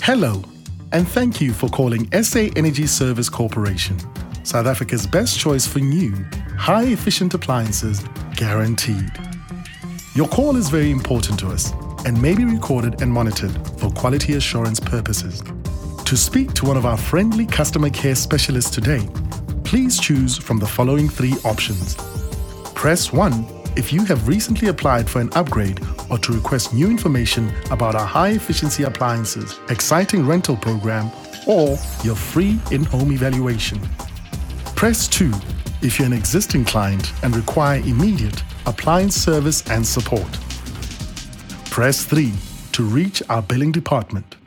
Hello, and thank you for calling SA Energy Service Corporation, South Africa's best choice for new, high-efficient appliances, guaranteed. Your call is very important to us and may be recorded and monitored for quality assurance purposes. To speak to one of our friendly customer care specialists today, please choose from the following 3 options. Press 1 if you have recently applied for an upgrade or to request new information about our high-efficiency appliances, exciting rental program, or your free in-home evaluation. Press 2 if you're an existing client and require immediate appliance service and support. Press 3 to reach our billing department.